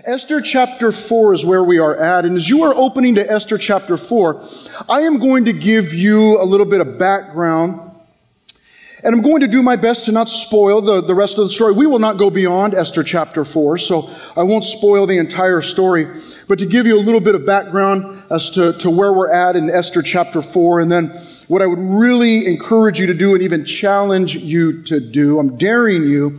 Esther chapter 4 is where we are at. And as you are opening to Esther chapter 4, I am going to give you a little bit of background. And I'm going to do my best to not spoil the rest of the story. We will not go beyond Esther chapter 4, so I won't spoil the entire story. But to give you a little bit of background as to where we're at in Esther chapter 4, and then what I would really encourage you to do and even challenge you to do, I'm daring you,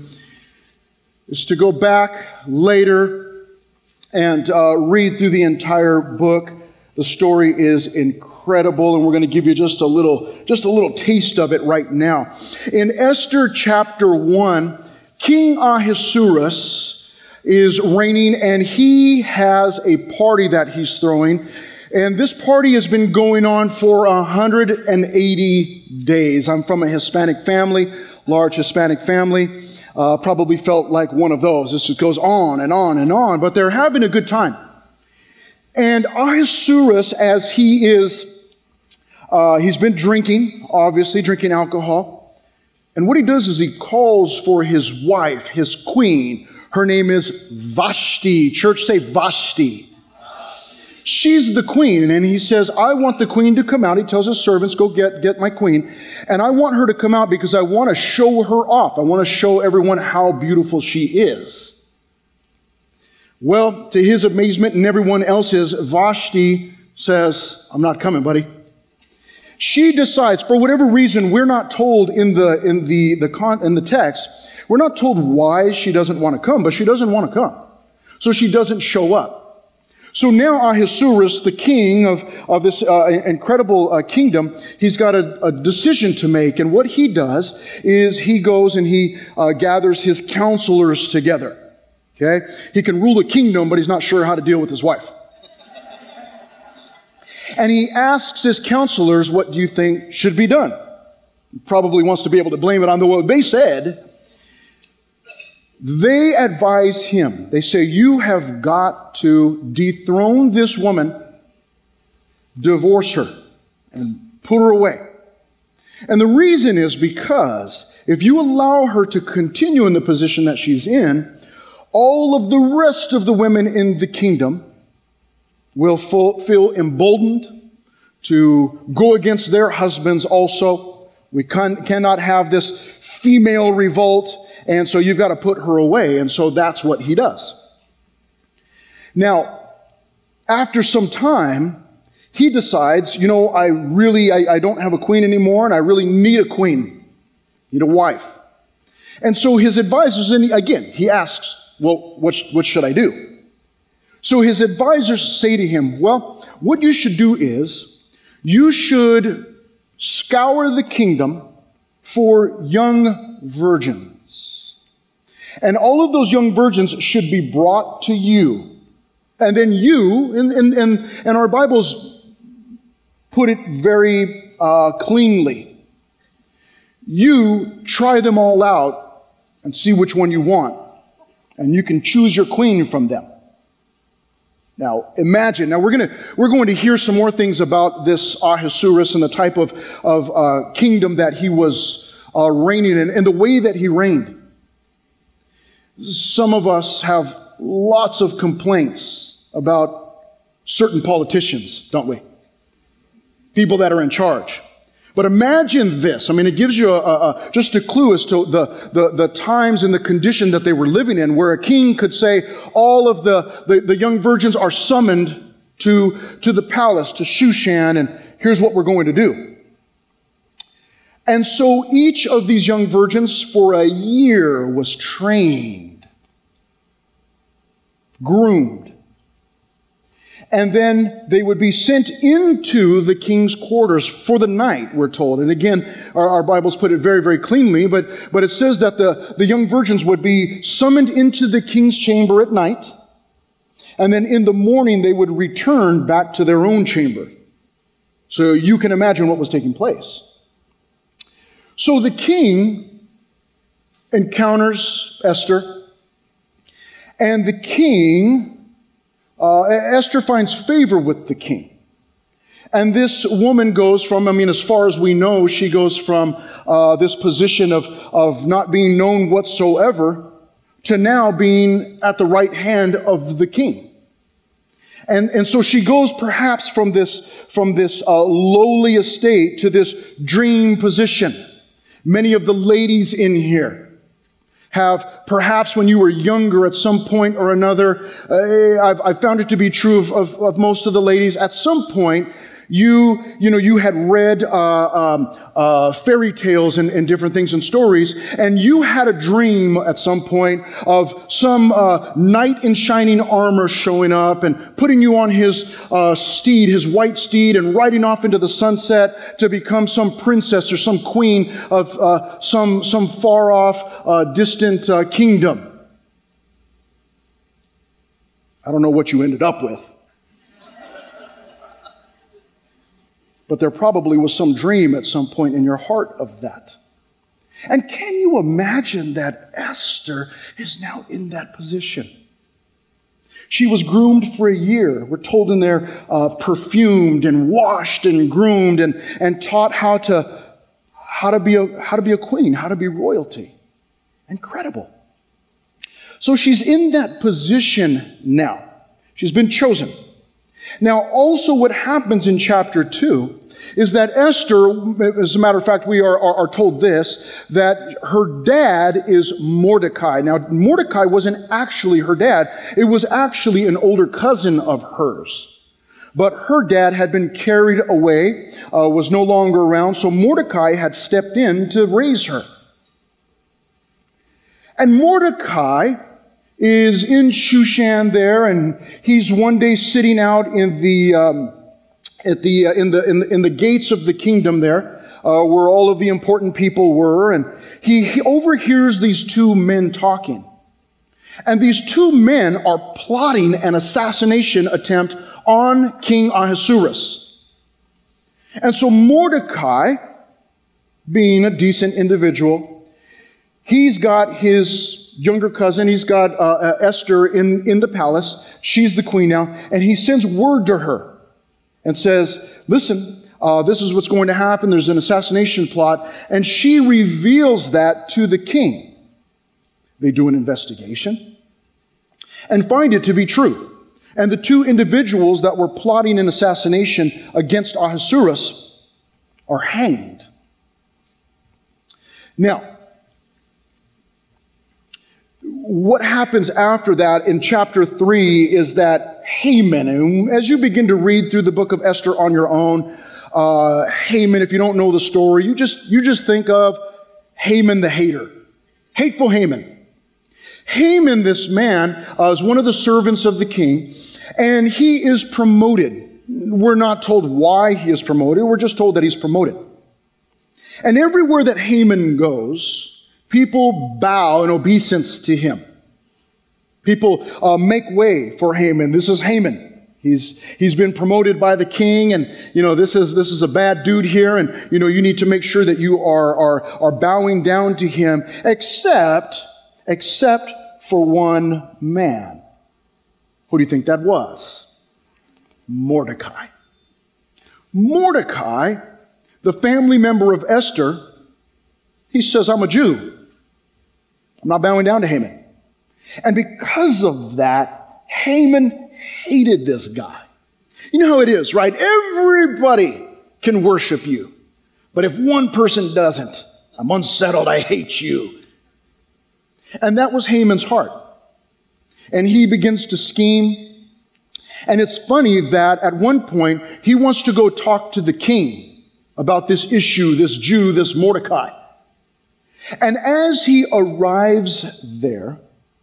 is to go back later and read through the entire book. The story is incredible, and we're going to give you just a little taste of it right now. In Esther chapter 1, King Ahasuerus is reigning, and he has a party that he's throwing. And this party has been going on for 180 days. I'm from a Hispanic family, large Hispanic family. Probably felt like one of those. This goes on and on and on, but they're having a good time. And Ahasuerus, as he is, he's been drinking, obviously drinking alcohol. And what he does is he calls for his wife, his queen. Her name is Vashti. Church, say Vashti. She's the queen. And he says, I want the queen to come out. He tells his servants, go get my queen. And I want her to come out because I want to show her off. I want to show everyone how beautiful she is. Well, to his amazement and everyone else's, Vashti says, I'm not coming, buddy. She decides, for whatever reason, we're not told in the text, we're not told why she doesn't want to come, but she doesn't want to come. So she doesn't show up. So now Ahasuerus, the king of this incredible kingdom, he's got a decision to make. And what he does is he goes and he gathers his counselors together. Okay? He can rule a kingdom, but he's not sure how to deal with his wife. And he asks his counselors, what do you think should be done? He probably wants to be able to blame it on what they said. They advise him. They say, you have got to dethrone this woman, divorce her, and put her away. And the reason is because if you allow her to continue in the position that she's in, all of the rest of the women in the kingdom will feel emboldened to go against their husbands also. We cannot have this female revolt, and so you've got to put her away. And so that's what he does. Now, after some time, he decides, I don't have a queen anymore, and I really need a queen, need a wife. And so his advisors, and again, he asks, well, what should I do? So his advisors say to him, well, what you should do is you should scour the kingdom for young virgins. And all of those young virgins should be brought to you. And then you, and our Bibles put it very cleanly, you try them all out and see which one you want. And you can choose your queen from them. Now, imagine. Now, we're going to hear some more things about this Ahasuerus and the type of kingdom that he was reigning in and the way that he reigned. Some of us have lots of complaints about certain politicians, don't we? People that are in charge. But imagine this. I mean, it gives you just a clue as to the times and the condition that they were living in, where a king could say, all of the young virgins are summoned to the palace, to Shushan, and here's what we're going to do. And so each of these young virgins for a year was trained, groomed. And then they would be sent into the king's quarters for the night, we're told. And again, our Bibles put it very, very cleanly, but it says that the young virgins would be summoned into the king's chamber at night, and then in the morning they would return back to their own chamber. So you can imagine what was taking place. So the king encounters Esther, and the king... Esther finds favor with the king. And this woman goes from, as far as we know, she goes from this position of not being known whatsoever to now being at the right hand of the king. And so she goes perhaps from this lowly estate to this dream position. Many of the ladies in here have, perhaps when you were younger at some point or another, I've found it to be true of most of the ladies, at some point you had read fairy tales and different things and stories, and you had a dream at some point of some knight in shining armor showing up and putting you on his steed, his white steed, and riding off into the sunset to become some princess or some queen of some far off, distant kingdom. I don't know what you ended up with. But there probably was some dream at some point in your heart of that. And can you imagine that Esther is now in that position? She was groomed for a year. We're told in there, perfumed and washed and groomed and taught how to be a queen, how to be royalty. Incredible. So she's in that position now. She's been chosen. Now, also what happens in chapter 2 is that Esther, as a matter of fact, we are told this, that her dad is Mordecai. Now, Mordecai wasn't actually her dad. It was actually an older cousin of hers. But her dad had been carried away, was no longer around, so Mordecai had stepped in to raise her. And Mordecai is in Shushan there, and he's one day sitting out in the gates of the kingdom there, where all of the important people were, and he overhears these two men talking. And these two men are plotting an assassination attempt on King Ahasuerus. And so Mordecai, being a decent individual, he's got his younger cousin, he's got Esther in the palace. She's the queen now. And he sends word to her and says, listen, this is what's going to happen. There's an assassination plot. And she reveals that to the king. They do an investigation and find it to be true. And the two individuals that were plotting an assassination against Ahasuerus are hanged. Now, what happens after that in chapter 3 is that Haman, and as you begin to read through the book of Esther on your own, Haman, if you don't know the story, you just think of Haman the hater. Hateful Haman. Haman, this man, is one of the servants of the king, and he is promoted. We're not told why he is promoted. We're just told that he's promoted. And everywhere that Haman goes, people bow in obeisance to him. People make way for Haman. This is Haman. He's been promoted by the king, and this is a bad dude here, and you need to make sure that you are bowing down to him, except for one man. Who do you think that was? Mordecai. Mordecai, the family member of Esther, he says, I'm a Jew. I'm not bowing down to Haman. And because of that, Haman hated this guy. You know how it is, right? Everybody can worship you. But if one person doesn't, I'm unsettled, I hate you. And that was Haman's heart. And he begins to scheme. And it's funny that at one point, he wants to go talk to the king about this issue, this Jew, this Mordecai. And as he arrives there,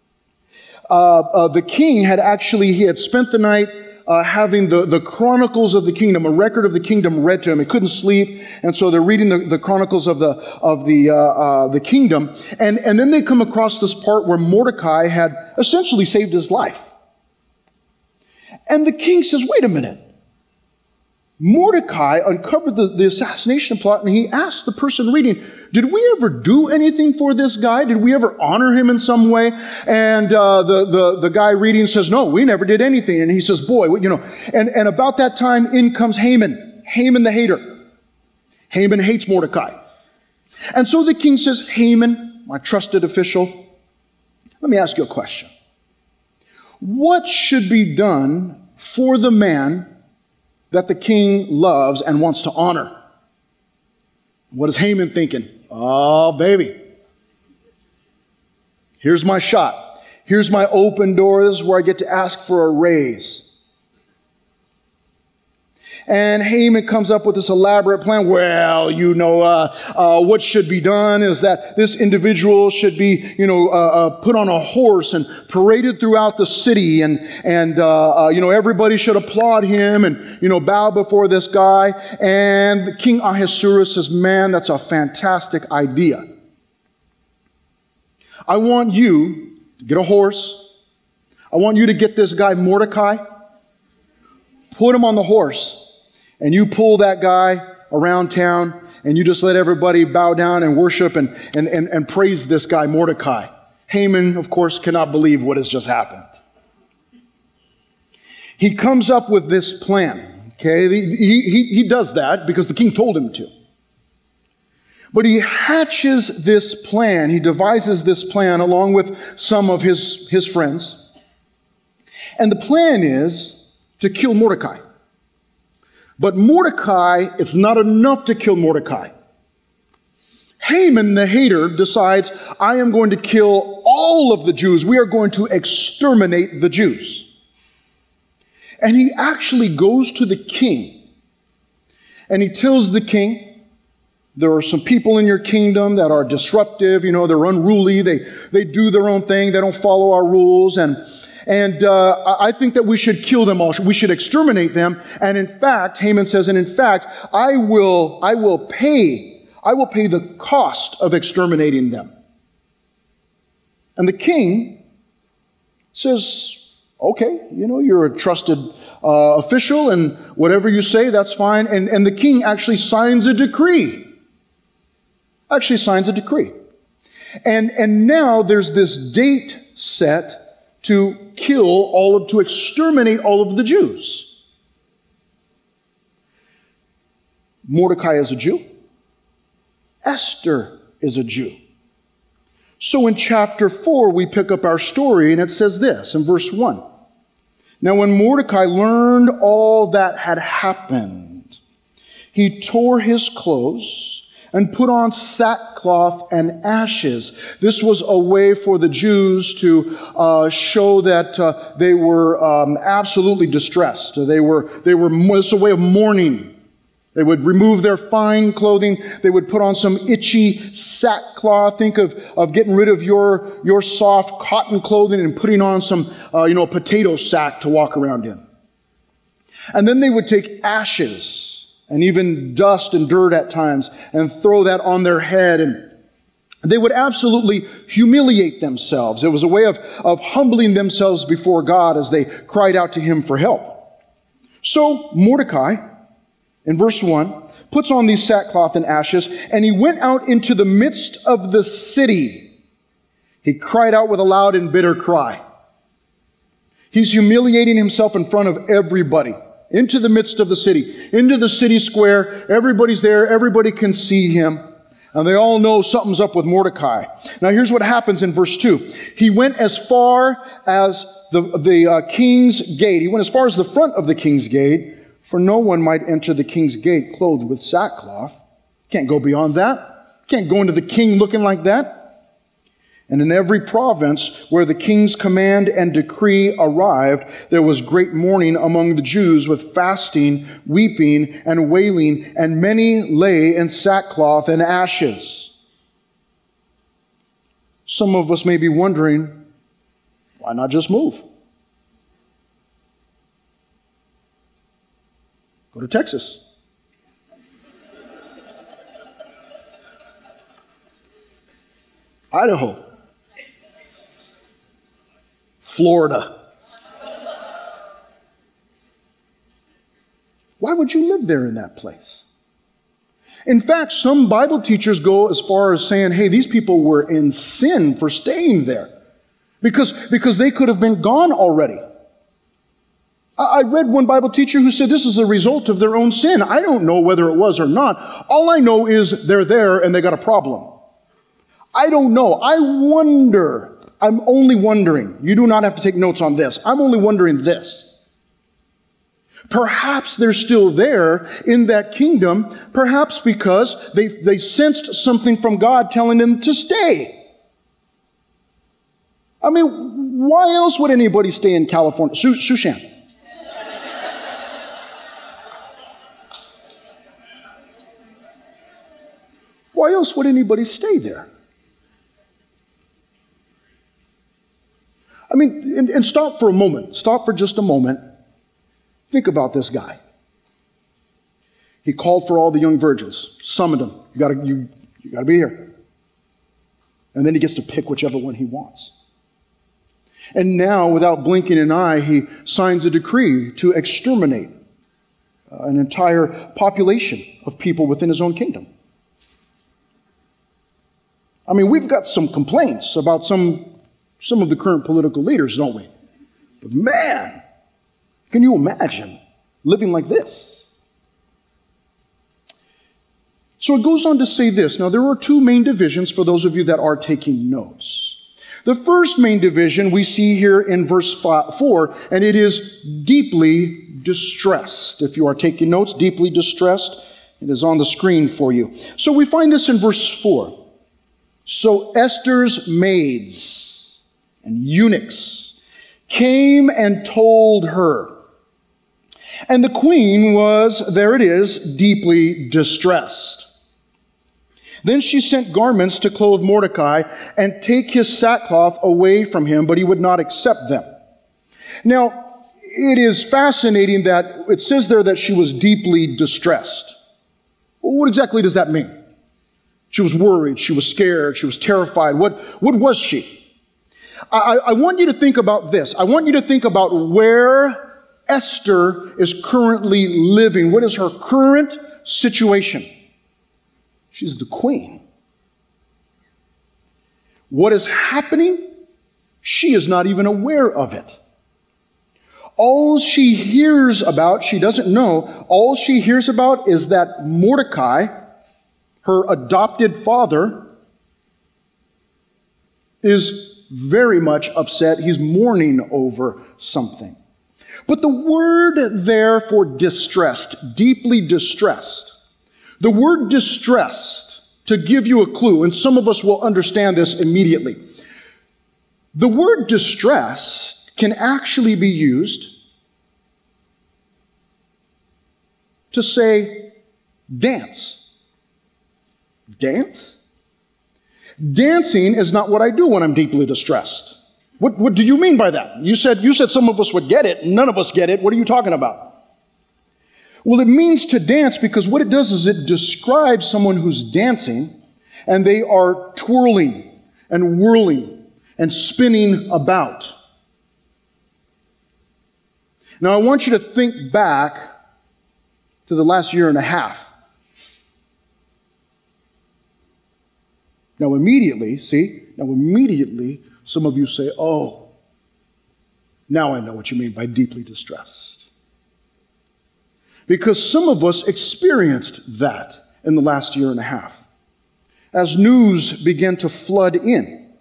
the king had spent the night having the Chronicles of the Kingdom, a record of the kingdom read to him. He couldn't sleep, and so they're reading the Chronicles of the kingdom. And then they come across this part where Mordecai had essentially saved his life. And the king says, wait a minute. Mordecai uncovered the assassination plot, and he asked the person reading, did we ever do anything for this guy? Did we ever honor him in some way? And the guy reading says, no, we never did anything. And he says, boy, and about that time, in comes Haman the hater. Haman hates Mordecai. And so the king says, Haman, my trusted official, Let me ask you a question. What should be done for the man that the king loves and wants to honor? What is Haman thinking? Oh, baby. Here's my shot. Here's my open door. This is where I get to ask for a raise. And Haman comes up with this elaborate plan. Well, what should be done is that this individual should be, put on a horse and paraded throughout the city, and everybody should applaud him and, bow before this guy. And King Ahasuerus says, man, that's a fantastic idea. I want you to get a horse. I want you to get this guy Mordecai, put him on the horse, and you pull that guy around town, and you just let everybody bow down and worship and praise this guy Mordecai. Haman, of course, cannot believe what has just happened. He comes up with this plan. Okay, he does that because the king told him to. But he hatches this plan. He devises this plan along with some of his friends. And the plan is to kill Mordecai. But Mordecai, it's not enough to kill Mordecai. Haman, the hater, decides, I am going to kill all of the Jews. We are going to exterminate the Jews. And he actually goes to the king. And he tells the king, there are some people in your kingdom that are disruptive, they're unruly, they do their own thing, they don't follow our rules, and I think that we should kill them all. We should exterminate them. And in fact, Haman says, I will pay the cost of exterminating them. And the king says, okay, you're a trusted official, and whatever you say, that's fine. And the king actually signs a decree. And now there's this date set to to exterminate all of the Jews. Mordecai is a Jew. Esther is a Jew. So in chapter 4, we pick up our story, and it says this in verse 1. Now when Mordecai learned all that had happened, he tore his clothes and put on sackcloth and ashes. This was a way for the Jews to show that they were absolutely distressed. This was a way of mourning. They would remove their fine clothing. They would put on some itchy sackcloth. Think of getting rid of your soft cotton clothing and putting on some, potato sack to walk around in. And then they would take ashes and even dust and dirt at times, and throw that on their head. And they would absolutely humiliate themselves. It was a way of humbling themselves before God as they cried out to him for help. So Mordecai, in verse 1, puts on these sackcloth and ashes, and he went out into the midst of the city. He cried out with a loud and bitter cry. He's humiliating himself in front of everybody. Into the midst of the city, into the city square. Everybody's there. Everybody can see him. And they all know something's up with Mordecai. Now here's what happens in verse 2. He went as far as the king's gate. He went as far as the front of the king's gate, for no one might enter the king's gate clothed with sackcloth. Can't go beyond that. Can't go into the king looking like that. And in every province where the king's command and decree arrived, there was great mourning among the Jews with fasting, weeping, and wailing, and many lay in sackcloth and ashes. Some of us may be wondering, why not just move? Go to Texas. Idaho. Florida. Why would you live there in that place? In fact, some Bible teachers go as far as saying, hey, these people were in sin for staying there because they could have been gone already. I read one Bible teacher who said this is a result of their own sin. I don't know whether it was or not. All I know is they're there and they got a problem. I don't know. I wonder I'm only wondering, you do not have to take notes on this, I'm only wondering this. Perhaps they're still there in that kingdom, perhaps because they sensed something from God telling them to stay. I mean, why else would anybody stay in California? Shushan. Why else would anybody stay there? I mean, and stop for a moment. Stop for just a moment. Think about this guy. He called for all the young virgins, summoned them. You gotta be here. And then he gets to pick whichever one he wants. And now, without blinking an eye, he signs a decree to exterminate an entire population of people within his own kingdom. I mean, we've got some complaints about some of the current political leaders, don't we? But man, can you imagine living like this? So it goes on to say this. Now, there are two main divisions for those of you that are taking notes. The first main division we see here in verse 4, and it is deeply distressed. If you are taking notes, deeply distressed, it is on the screen for you. So we find this in verse 4. So Esther's maids and eunuchs came and told her. And the queen was, there it is, deeply distressed. Then she sent garments to clothe Mordecai and take his sackcloth away from him, but he would not accept them. Now, it is fascinating that it says there that she was deeply distressed. Well, what exactly does that mean? She was worried, she was scared, she was terrified. What was she? I want you to think about this. I want you to think about where Esther is currently living. What is her current situation? She's the queen. What is happening? She is not even aware of it. All she hears about, she doesn't know, all she hears about is that Mordecai, her adopted father, is very upset. He's mourning over something. But the word there for distressed, deeply distressed, the word distressed, to give you a clue, and some of us will understand this immediately. The word distressed can actually be used to say dance. Dance? Dancing is not what I do when I'm deeply distressed. What do you mean by that? You said some of us would get it. None of us get it. What are you talking about? Well, it means to dance because what it does is it describes someone who's dancing and they are twirling and whirling and spinning about. Now, I want you to think back to the last year and a half. Now, immediately, some of you say, oh, now I know what you mean by deeply distressed. Because some of us experienced that in the last year and a half. As news began to flood in,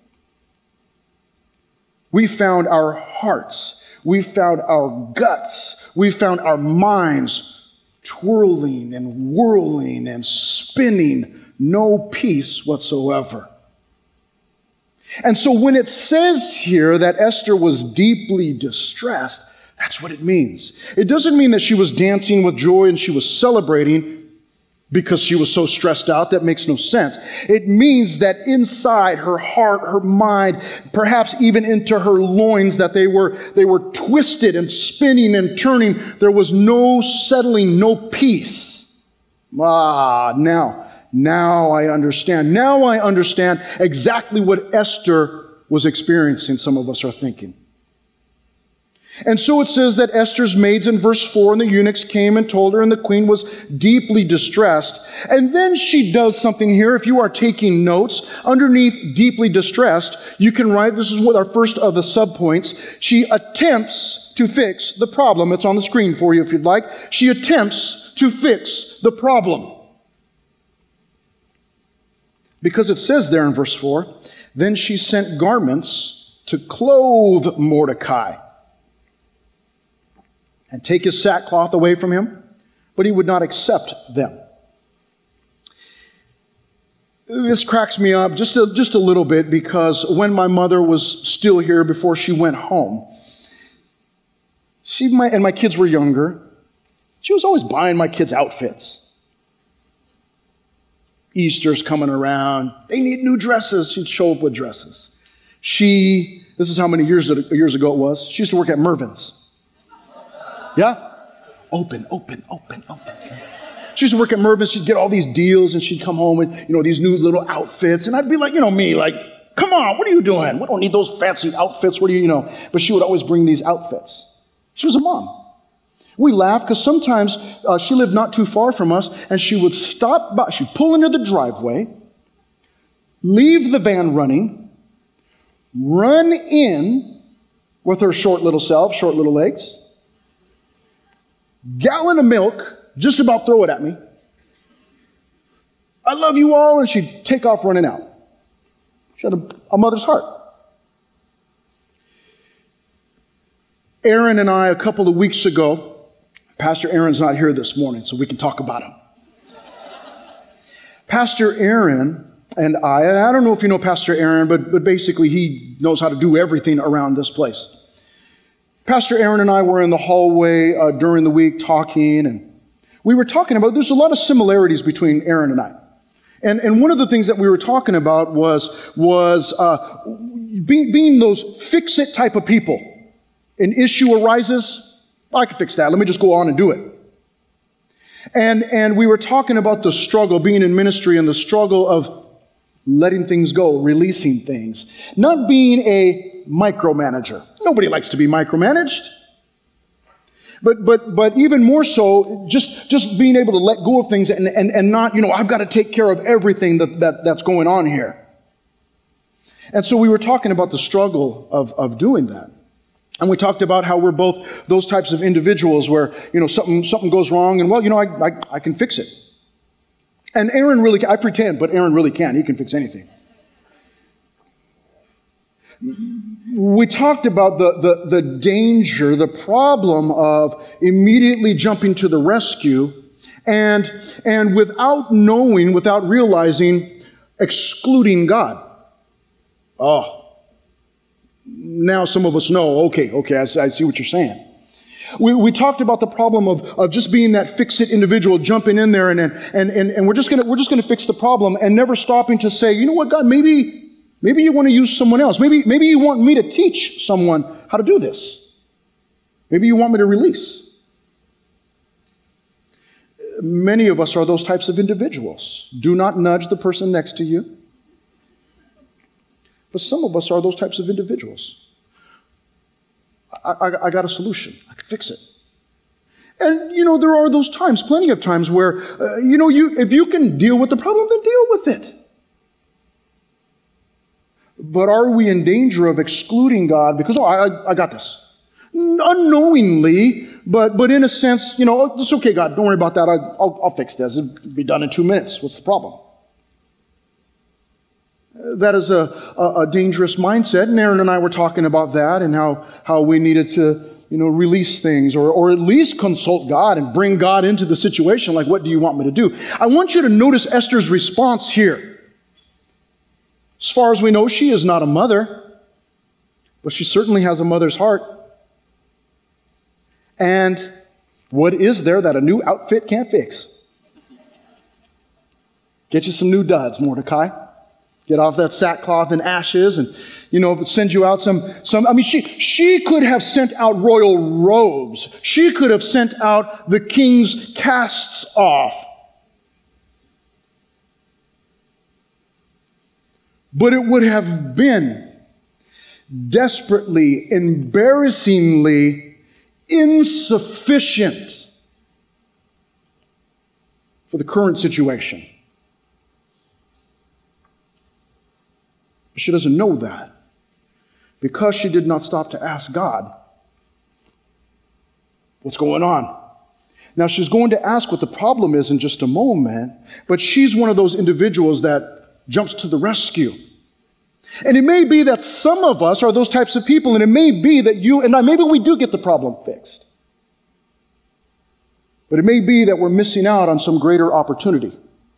we found our hearts, we found our guts, we found our minds twirling and whirling and spinning, no peace whatsoever. And so when it says here that Esther was deeply distressed, that's what it means. It doesn't mean that she was dancing with joy and she was celebrating because she was so stressed out. That makes no sense. It means that inside her heart, her mind, perhaps even into her loins, that they were twisted and spinning and turning. There was no settling, no peace. Now I understand. Now I understand exactly what Esther was experiencing, some of us are thinking. And so it says that Esther's maids in verse 4 and the eunuchs came and told her, and the queen was deeply distressed. And then she does something here. If you are taking notes, underneath deeply distressed, you can write, this is what our first of the subpoints. She attempts to fix the problem. It's on the screen for you if you'd like. She attempts to fix the problem. Because it says there in verse 4, then she sent garments to clothe Mordecai and take his sackcloth away from him, but he would not accept them. This cracks me up just a little bit, because when my mother was still here before she went home, and my kids were younger, she was always buying my kids outfits. Easter's coming around. They need new dresses. She'd show up with dresses. This is how many years ago it was. She used to work at Mervyn's. Yeah? Open. She used to work at Mervyn's. She'd get all these deals, and she'd come home with, these new little outfits. And I'd be like, me, like, come on, what are you doing? We don't need those fancy outfits. What do you know? But she would always bring these outfits. She was a mom. We laugh because sometimes she lived not too far from us, and she would stop by. She'd pull into the driveway, leave the van running, run in with her short little self, short little legs, gallon of milk, just about throw it at me. I love you all, and she'd take off running out. She had a mother's heart. Aaron and I, a couple of weeks ago, Pastor Aaron's not here this morning, so we can talk about him. Pastor Aaron and I don't know if you know Pastor Aaron, but basically he knows how to do everything around this place. Pastor Aaron and I were in the hallway during the week talking, and we were talking about, there's a lot of similarities between Aaron and I. And one of the things that we were talking about was being those fix-it type of people. An issue arises, I can fix that. Let me just go on and do it. And we were talking about the struggle, being in ministry, and the struggle of letting things go, releasing things. Not being a micromanager. Nobody likes to be micromanaged. But even more so, just being able to let go of things and not, I've got to take care of everything that's going on here. And so we were talking about the struggle of doing that. And we talked about how we're both those types of individuals where, something goes wrong and, I can fix it. And Aaron really can. I pretend, but Aaron really can. He can fix anything. We talked about the danger, the problem of immediately jumping to the rescue and without knowing, without realizing, excluding God. Oh. Now some of us know, okay, I see what you're saying. We talked about the problem of just being that fix-it individual, jumping in there and we're just gonna fix the problem and never stopping to say, you know what, God, maybe you want to use someone else. Maybe you want me to teach someone how to do this. Maybe you want me to release. Many of us are those types of individuals. Do not nudge the person next to you. But some of us are those types of individuals. I got a solution. I can fix it. And, there are those times, plenty of times where, if you can deal with the problem, then deal with it. But are we in danger of excluding God because, I got this? Unknowingly, but in a sense, it's okay, God, don't worry about that. I'll fix this. It'll be done in 2 minutes. What's the problem? That is a dangerous mindset, and Aaron and I were talking about that and how we needed to, release things or at least consult God and bring God into the situation, like, what do you want me to do? I want you to notice Esther's response here. As far as we know, she is not a mother, but she certainly has a mother's heart. And what is there that a new outfit can't fix? Get you some new duds, Mordecai. Get off that sackcloth and ashes and, send you out some, she could have sent out royal robes. She could have sent out the king's casts off. But it would have been desperately, embarrassingly insufficient for the current situation. She doesn't know that because she did not stop to ask God, what's going on? Now, she's going to ask what the problem is in just a moment, but she's one of those individuals that jumps to the rescue. And it may be that some of us are those types of people, and it may be that you and I, maybe we do get the problem fixed. But it may be that we're missing out on some greater opportunity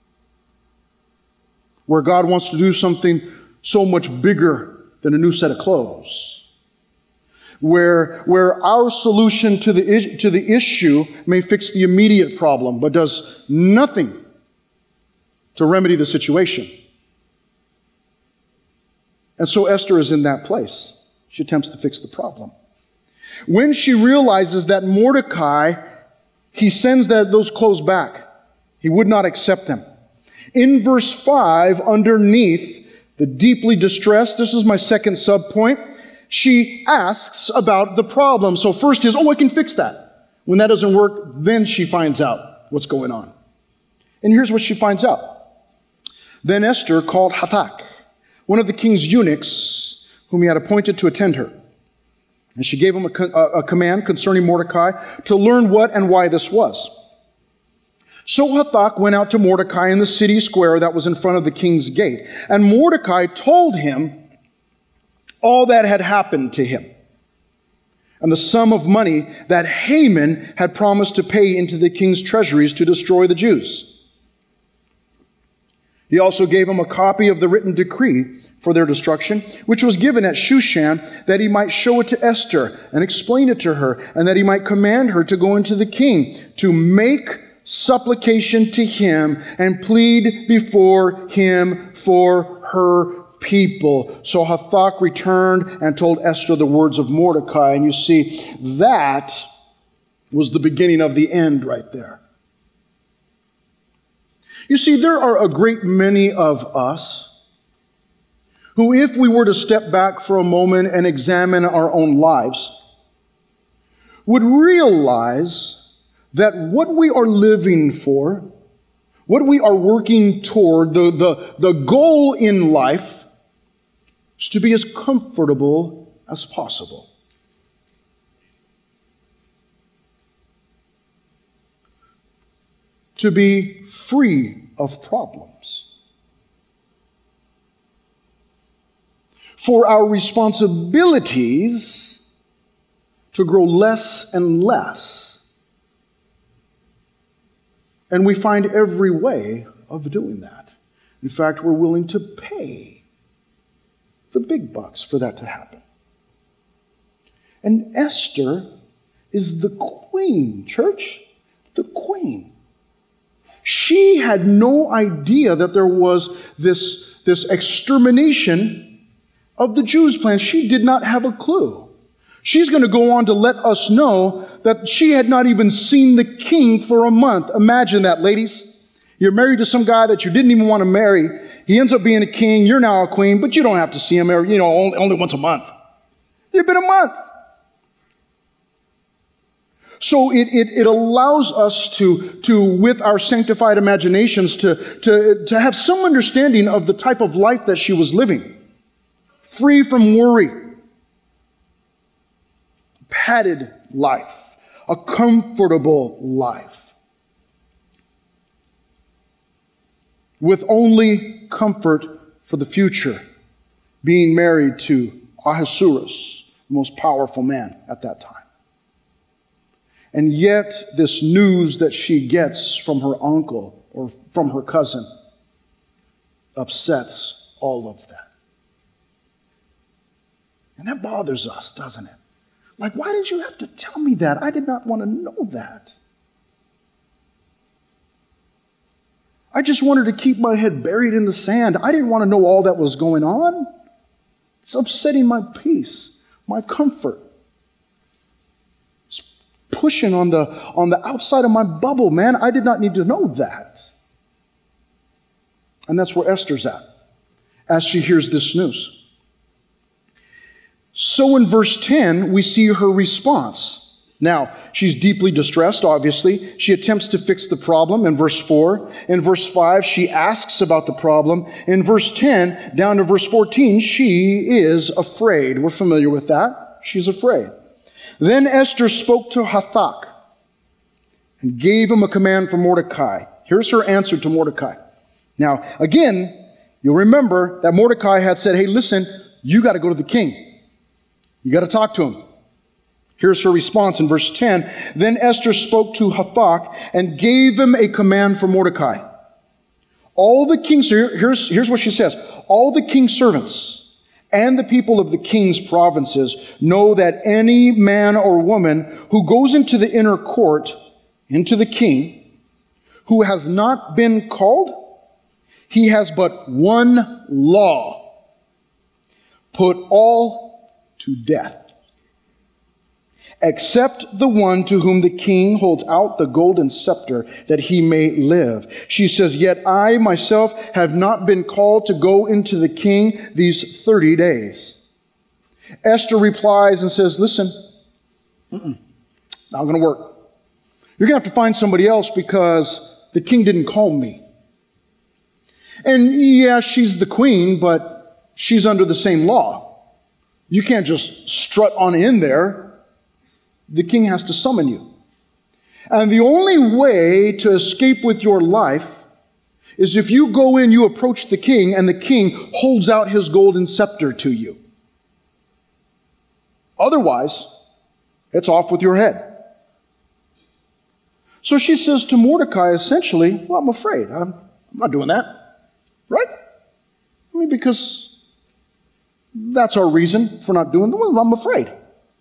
where God wants to do something so much bigger than a new set of clothes. Where our solution to the issue may fix the immediate problem, but does nothing to remedy the situation. And so Esther is in that place. She attempts to fix the problem. When she realizes that Mordecai, he sends those clothes back. He would not accept them. In verse 5, underneath the deeply distressed, this is my second subpoint, she asks about the problem. So first is, I can fix that. When that doesn't work, then she finds out what's going on. And here's what she finds out. Then Esther called Hathach, one of the king's eunuchs, whom he had appointed to attend her. And she gave him a command concerning Mordecai to learn what and why this was. So Hathach went out to Mordecai in the city square that was in front of the king's gate. And Mordecai told him all that had happened to him, and the sum of money that Haman had promised to pay into the king's treasuries to destroy the Jews. He also gave him a copy of the written decree for their destruction, which was given at Shushan, that he might show it to Esther and explain it to her, and that he might command her to go into the king, to make supplication to him and plead before him for her people. So Hathach returned and told Esther the words of Mordecai. And you see, that was the beginning of the end right there. You see, there are a great many of us who, if we were to step back for a moment and examine our own lives, would realize that what we are living for, what we are working toward, the goal in life, is to be as comfortable as possible. To be free of problems. For our responsibilities to grow less and less. And we find every way of doing that. In fact, we're willing to pay the big bucks for that to happen. And Esther is the queen, church, the queen. She had no idea that there was this extermination of the Jews plan. She did not have a clue. She's going to go on to let us know that she had not even seen the king for a month. Imagine that, ladies. You're married to some guy that you didn't even want to marry. He ends up being a king. You're now a queen, but you don't have to see him only once a month. It had been a month. So it allows us to with our sanctified imaginations to have some understanding of the type of life that she was living. Free from worry. Padded life. A comfortable life. With only comfort for the future, being married to Ahasuerus, the most powerful man at that time. And yet, this news that she gets from her uncle or from her cousin upsets all of that. And that bothers us, doesn't it? Like, why did you have to tell me that? I did not want to know that. I just wanted to keep my head buried in the sand. I didn't want to know all that was going on. It's upsetting my peace, my comfort. It's pushing on the outside of my bubble, man. I did not need to know that. And that's where Esther's at as she hears this news. So in verse 10, we see her response. Now, she's deeply distressed, obviously. She attempts to fix the problem in verse 4. In verse 5, she asks about the problem. In verse 10, down to verse 14, she is afraid. We're familiar with that. She's afraid. Then Esther spoke to Hathach and gave him a command for Mordecai. Here's her answer to Mordecai. Now, again, You'll remember that Mordecai had said, hey, listen, you got to go to the king. You got to talk to him. Here's her response in verse 10. Then Esther spoke to Hathach and gave him a command for Mordecai. All the king's, here's what she says. All the king's servants and the people of the king's provinces know that any man or woman who goes into the inner court, into the king, who has not been called, he has but one law: put all to death, except the one to whom the king holds out the golden scepter, that he may live. She says, yet I myself have not been called to go into the king these 30 days. Esther replies and says, listen, not going to work. You're going to have to find somebody else because the king didn't call me. And yeah, she's the queen, but she's under the same law. You can't just strut on in there. The king has to summon you. And the only way to escape with your life is if you go in, you approach the king, and the king holds out his golden scepter to you. Otherwise, it's off with your head. So she says to Mordecai, essentially, well, I'm afraid. I'm not doing that. Right? I mean, because that's our reason for not doing it. Well, I'm afraid.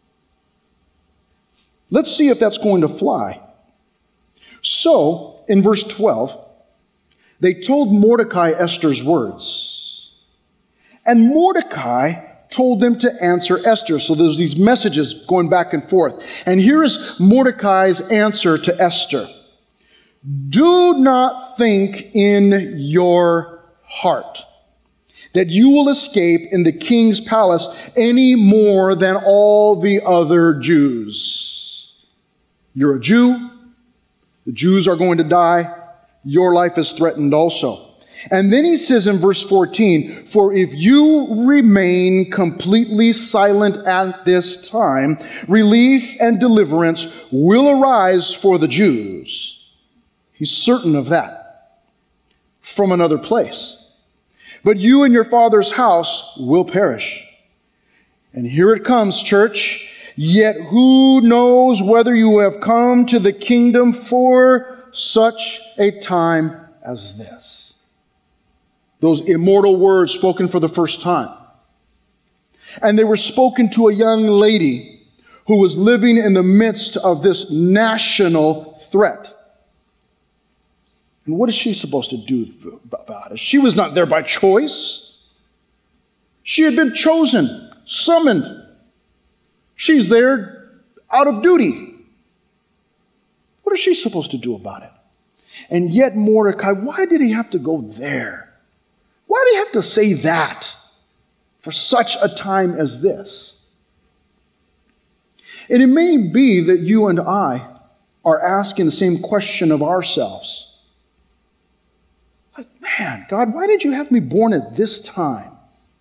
Let's see if that's going to fly. So, in verse 12, they told Mordecai Esther's words. And Mordecai told them to answer Esther. So there's these messages going back and forth. And here is Mordecai's answer to Esther. Do not think in your heart that you will escape in the king's palace any more than all the other Jews. You're a Jew. The Jews are going to die. Your life is threatened also. And then he says in verse 14, for if you remain completely silent at this time, relief and deliverance will arise for the Jews. He's certain of that from another place. But you and your father's house will perish. And here it comes, church. Yet who knows whether you have come to the kingdom for such a time as this? Those immortal words spoken for the first time. And they were spoken to a young lady who was living in the midst of this national threat. And what is she supposed to do about it? She was not there by choice. She had been chosen, summoned. She's there out of duty. What is she supposed to do about it? And yet Mordecai, why did he have to go there? Why did he have to say that for such a time as this? And it may be that you and I are asking the same question of ourselves. Like, man, God, why did you have me born at this time?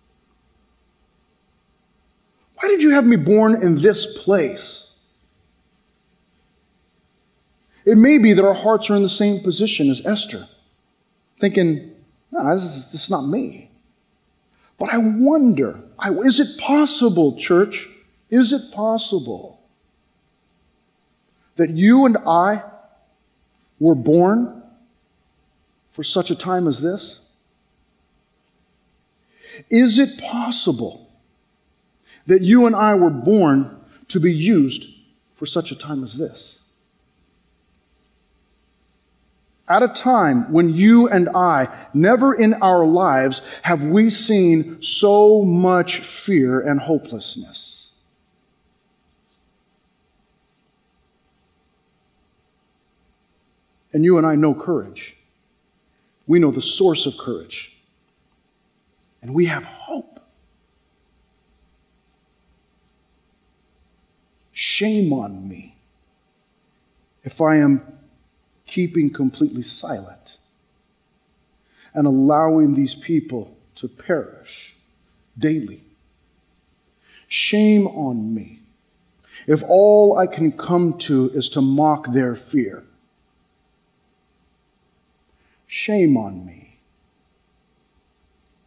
Why did you have me born in this place? It may be that our hearts are in the same position as Esther, thinking, no, this is not me. But I wonder, is it possible, church, is it possible that you and I were born for such a time as this? Is it possible that you and I were born to be used for such a time as this? At a time when you and I, never in our lives have we seen so much fear and hopelessness. And you and I know courage. We know the source of courage. And we have hope. Shame on me if I am keeping completely silent and allowing these people to perish daily. Shame on me if all I can come to is to mock their fear. Shame on me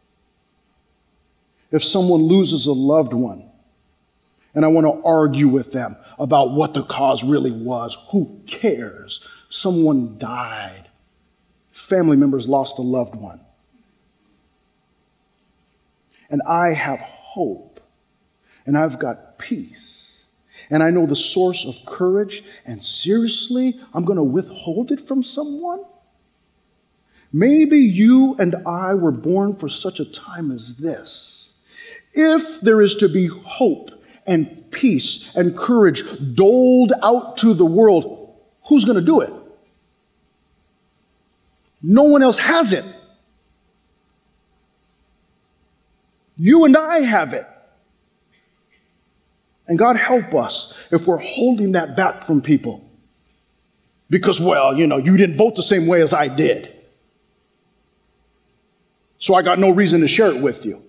if someone loses a loved one and I want to argue with them about what the cause really was. Who cares? Someone died. Family members lost a loved one. And I have hope, and I've got peace, and I know the source of courage, and seriously, I'm going to withhold it from someone? Maybe you and I were born for such a time as this. If there is to be hope and peace and courage doled out to the world, who's going to do it? No one else has it. You and I have it. And God help us if we're holding that back from people. Because, well, you didn't vote the same way as I did. So I got no reason to share it with you.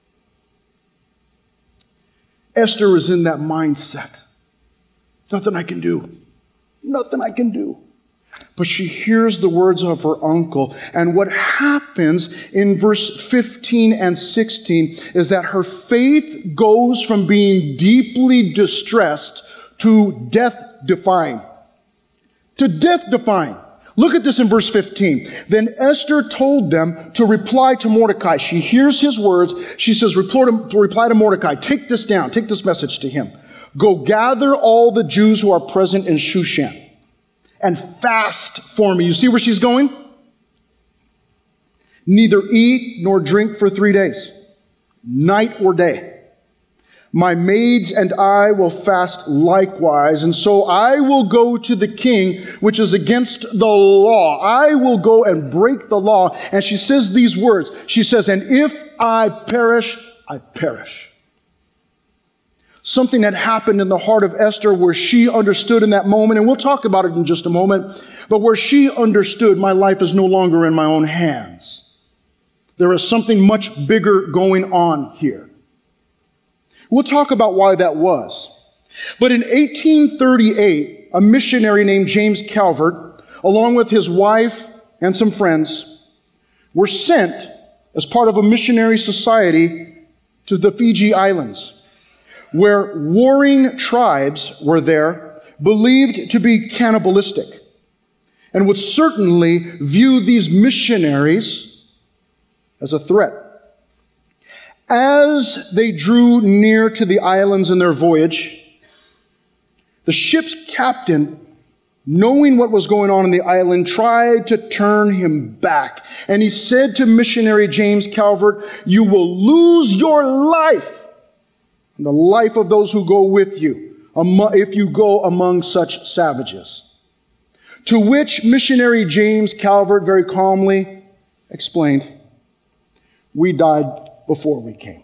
Esther is in that mindset. Nothing I can do. Nothing I can do. But she hears the words of her uncle. And what happens in verse 15 and 16 is that her faith goes from being deeply distressed to death-defying. To death-defying. Look at this in verse 15. Then Esther told them to reply to Mordecai. She hears his words. She says, reply to Mordecai. Take this down. Take this message to him. Go gather all the Jews who are present in Shushan and fast for me. You see where she's going? Neither eat nor drink for 3 days, night or day. My maids and I will fast likewise, and so I will go to the king, which is against the law. I will go and break the law. And she says these words. She says, and if I perish, I perish. Something had happened in the heart of Esther where she understood in that moment, and we'll talk about it in just a moment, but where she understood my life is no longer in my own hands. There is something much bigger going on here. We'll talk about why that was. But in 1838, a missionary named James Calvert, along with his wife and some friends, were sent as part of a missionary society to the Fiji Islands, where warring tribes were there, believed to be cannibalistic, and would certainly view these missionaries as a threat. As they drew near to the islands in their voyage, the ship's captain, knowing what was going on in the island, tried to turn him back. And he said to missionary James Calvert, you will lose your life and the life of those who go with you if you go among such savages. To which missionary James Calvert very calmly explained, we died before we came.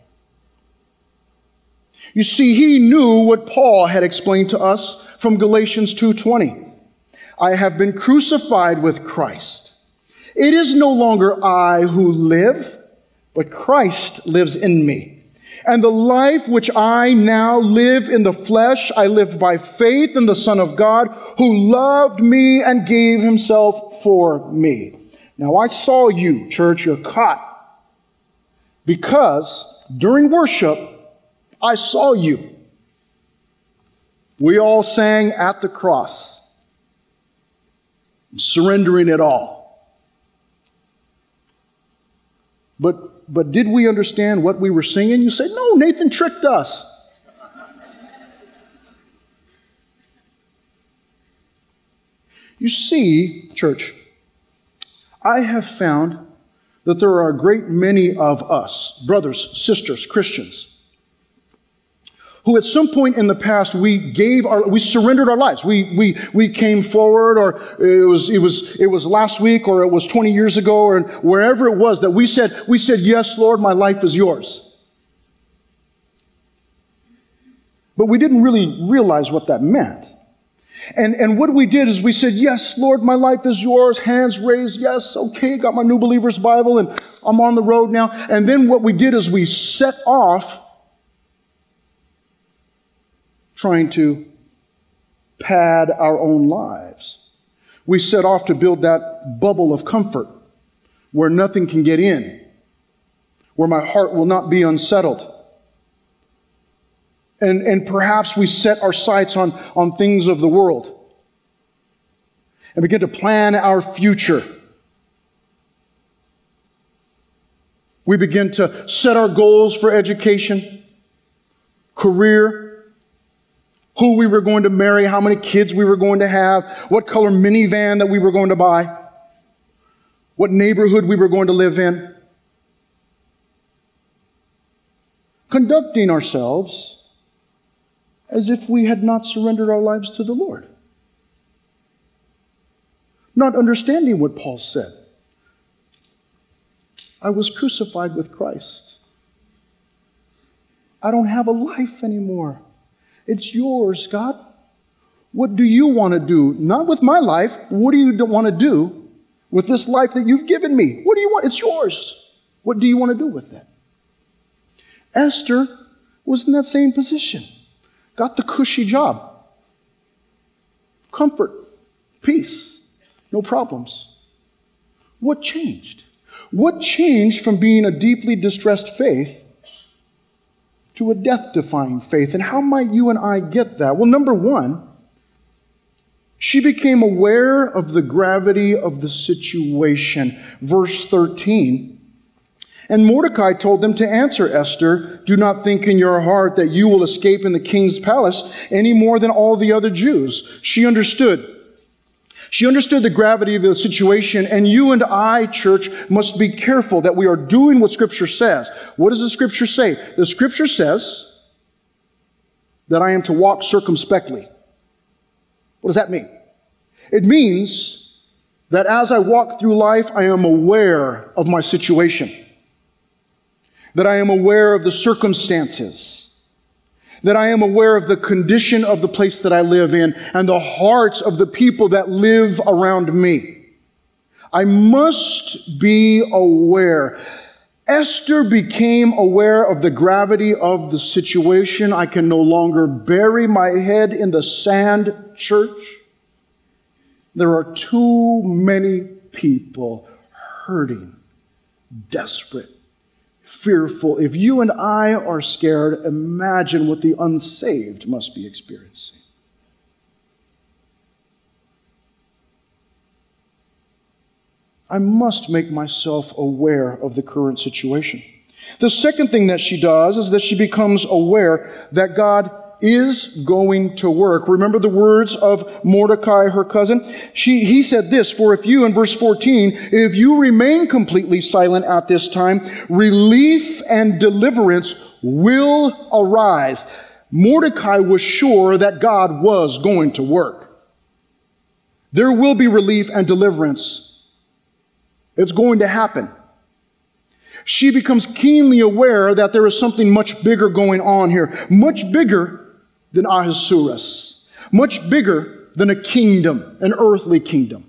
You see, he knew what Paul had explained to us from Galatians 2:20. I have been crucified with Christ. It is no longer I who live, but Christ lives in me. And the life which I now live in the flesh, I live by faith in the Son of God, who loved me and gave himself for me. Now I saw you, church, you're caught. Because during worship, I saw you. We all sang at the cross, surrendering it all. But did we understand what we were singing? You say, no, Nathan tricked us. You see, church, I have found that there are a great many of us, brothers, sisters, Christians, who at some point in the past we surrendered our lives. We came forward, or it was last week, or it was 20 years ago, or wherever it was that we said, yes, Lord, my life is yours. But we didn't really realize what that meant. And what we did is we said, yes, Lord, my life is yours. Hands raised. Yes. Okay. Got my New Believer's Bible and I'm on the road now. And then what we did is we set off trying to pad our own lives. We set off to build that bubble of comfort where nothing can get in, where my heart will not be unsettled. And perhaps we set our sights on things of the world and begin to plan our future. We begin to set our goals for education, career, who we were going to marry, how many kids we were going to have, what color minivan that we were going to buy, what neighborhood we were going to live in. Conducting ourselves as if we had not surrendered our lives to the Lord. Not understanding what Paul said. I was crucified with Christ. I don't have a life anymore. It's yours, God. What do you want to do? Not with my life. What do you want to do with this life that you've given me? What do you want? It's yours. What do you want to do with it? Esther was in that same position. Got the cushy job. Comfort, peace, no problems. What changed? What changed from being a deeply distressed faith to a death-defying faith? And how might you and I get that? Well, number one, she became aware of the gravity of the situation. Verse 13, and Mordecai told them to answer Esther, do not think in your heart that you will escape in the king's palace any more than all the other Jews. She understood. She understood the gravity of the situation, and you and I, church, must be careful that we are doing what Scripture says. What does the Scripture say? The Scripture says that I am to walk circumspectly. What does that mean? It means that as I walk through life, I am aware of my situation. That I am aware of the circumstances, that I am aware of the condition of the place that I live in and the hearts of the people that live around me. I must be aware. Esther became aware of the gravity of the situation. I can no longer bury my head in the sand, church. There are too many people hurting, desperate, fearful. If you and I are scared, imagine what the unsaved must be experiencing. I must make myself aware of the current situation. The second thing that she does is that she becomes aware that God is going to work. Remember the words of Mordecai, her cousin? He said this, for if you, in verse 14, if you remain completely silent at this time, relief and deliverance will arise. Mordecai was sure that God was going to work. There will be relief and deliverance. It's going to happen. She becomes keenly aware that there is something much bigger going on here, much bigger than Ahasuerus, much bigger than a kingdom, an earthly kingdom.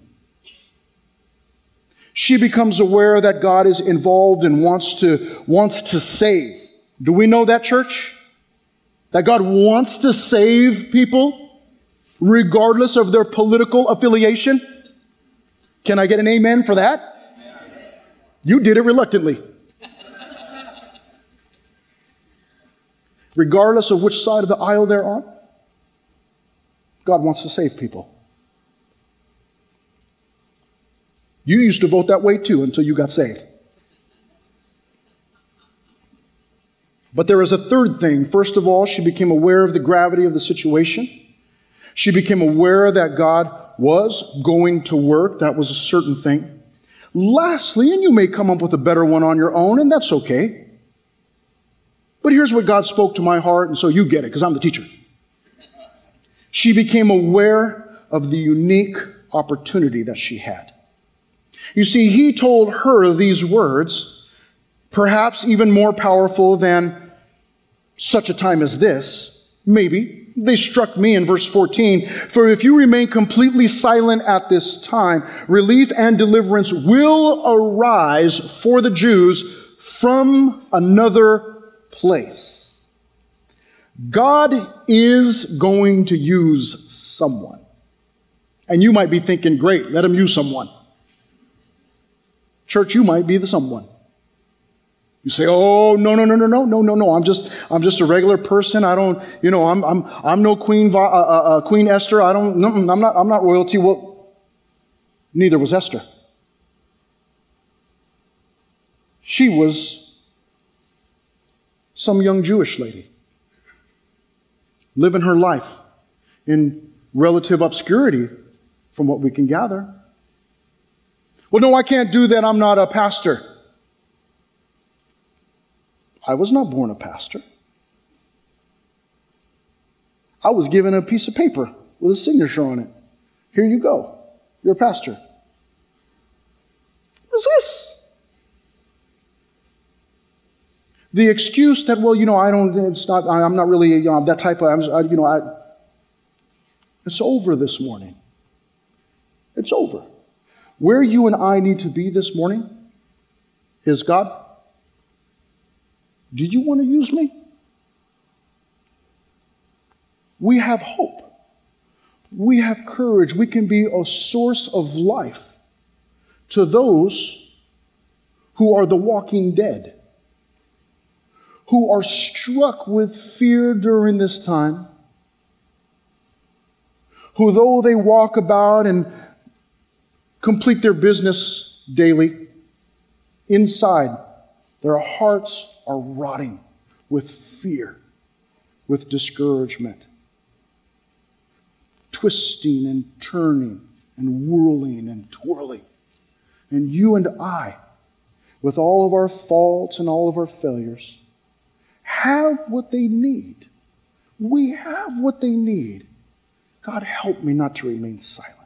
She becomes aware that God is involved and wants to save. Do we know that, church? That God wants to save people regardless of their political affiliation? Can I get an amen for that? You did it reluctantly. Regardless of which side of the aisle they're on, God wants to save people. You used to vote that way too until you got saved. But there is a third thing. First of all, she became aware of the gravity of the situation. She became aware that God was going to work. That was a certain thing. Lastly, and you may come up with a better one on your own, and that's okay. But here's what God spoke to my heart, and so you get it, because I'm the teacher. She became aware of the unique opportunity that she had. You see, he told her these words, perhaps even more powerful than such a time as this. Maybe. They struck me in verse 14. For if you remain completely silent at this time, relief and deliverance will arise for the Jews from another place. God is going to use someone. And you might be thinking, great, let him use someone. Church, you might be the someone. You say, "Oh, no. I'm just a regular person. I don't, I'm no Queen Esther. I'm not royalty." Well, neither was Esther. She was some young Jewish lady living her life in relative obscurity from what we can gather. Well, no, I can't do that. I'm not a pastor. I was not born a pastor. I was given a piece of paper with a signature on it. Here you go. You're a pastor. What is this? The excuse that, well, I'm not really, that type of, it's over this morning. It's over. Where you and I need to be this morning is, God, do you want to use me? We have hope. We have courage. We can be a source of life to those who are the walking dead, who are struck with fear during this time, who, though they walk about and complete their business daily, inside, their hearts are rotting with fear, with discouragement, twisting and turning and whirling and twirling. And you and I, with all of our faults and all of our failures, have what they need. We have what they need. God, help me not to remain silent.